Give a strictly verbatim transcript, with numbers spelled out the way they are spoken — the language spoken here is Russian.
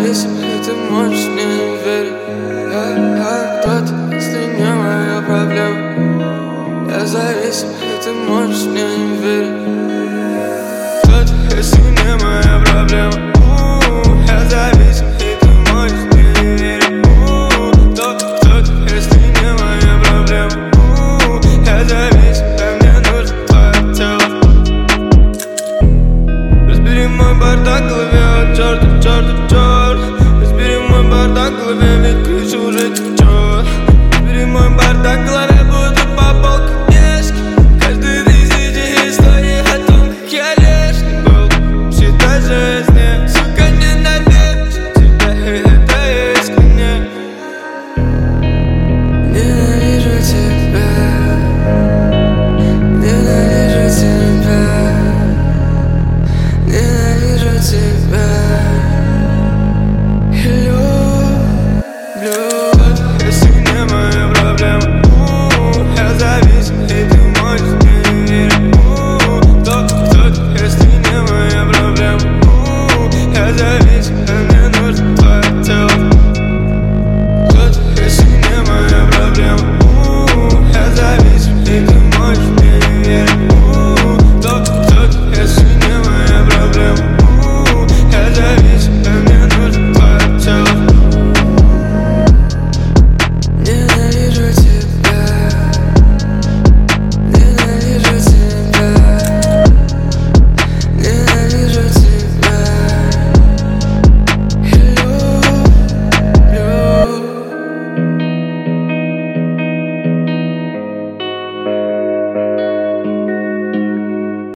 завис, и ты можешь мне не верить. Я, я кто-то, если не моя проблема. Я зависим, и ты можешь мне не верить. Кто-то, если не моя проблема.